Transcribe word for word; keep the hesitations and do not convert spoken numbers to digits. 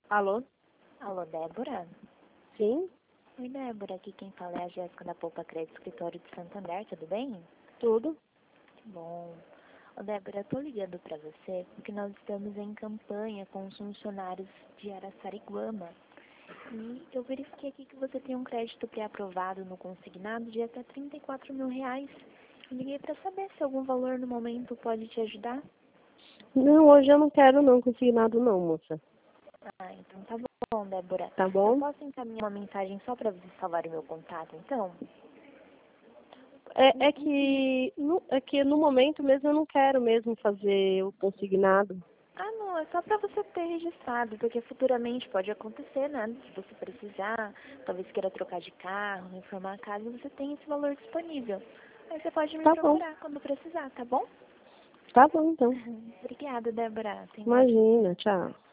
Alô? Alô, Débora? Sim? Oi, Débora. Aqui quem fala é a Jéssica da Poupa Crédito Escritório de Santander, tudo bem? Tudo? Que bom. Ô, Débora, eu tô ligando pra você porque nós estamos em campanha com os funcionários de Araçariguama. E eu verifiquei aqui que você tem um crédito pré-aprovado no consignado de até trinta e quatro mil reais. Eu liguei pra saber se algum valor no momento pode te ajudar. Não, hoje eu não quero não conseguir nada não, moça. Ah, então tá bom, Débora. Tá Eu bom? posso encaminhar uma mensagem só pra você salvar o meu contato, então? É, é que no, é que no momento mesmo eu não quero mesmo fazer o consignado. Ah, não, é só pra você ter registrado, porque futuramente pode acontecer, né? Se você precisar, talvez queira trocar de carro, reformar a casa, você tem esse valor disponível. Aí você pode me Tá bom. procurar quando precisar, tá bom? Tá bom então. Obrigada, Débora. Tenha um ótimo Imagina, dia. tchau.